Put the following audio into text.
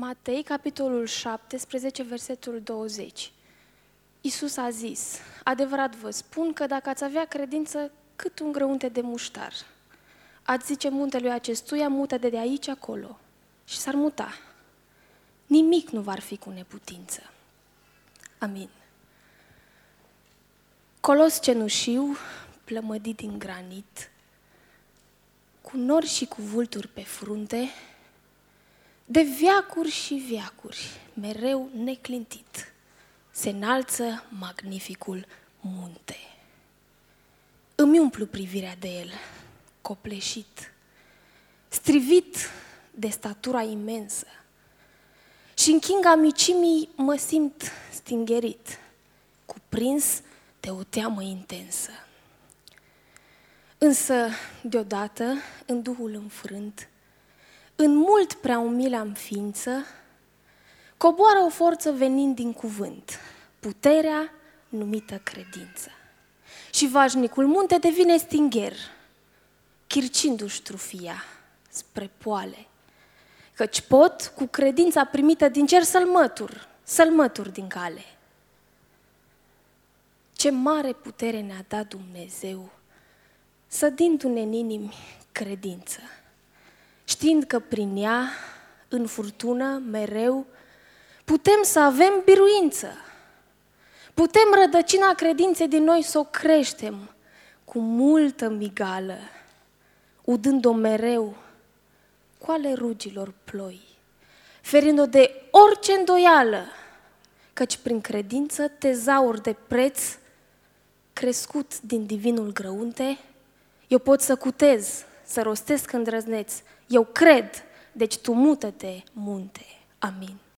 Matei, capitolul 17, versetul 20. Iisus a zis: adevărat vă spun că dacă ați avea credință cât un grăunte de muștar, ați zice muntelui acestuia, mută-te de aici acolo și s-ar muta. Nimic nu va fi cu neputință. Amin. Colos cenușiu, plămădit din granit, cu nori și cu vulturi pe frunte, de veacuri și veacuri, mereu neclintit, se înalță magnificul munte. Îmi umplu privirea de el, copleșit, strivit de statura imensă, și în chinga micimii mă simt stingerit, cuprins de o teamă intensă. Însă, deodată, în duhul înfrânt, în mult prea umilă-am ființă, coboară o forță venind din cuvânt, puterea numită credință. Și vașnicul munte devine stingher, chircindu-și trufia spre poale, căci pot, cu credința primită din cer, să-l mătur din cale. Ce mare putere ne-a dat Dumnezeu, sădindu-ne în inimi credință, știind că prin ea, în furtună, mereu, putem să avem biruință. Putem rădăcina credinței din noi să o creștem cu multă migală, udând-o mereu cu ale rugilor ploi, ferind-o de orice îndoială, căci prin credință tezaur de preț, crescut din divinul grăunte, eu pot să cutez, să rostesc îndrăzneț. Eu cred, deci tu mută-te, munte. Amin.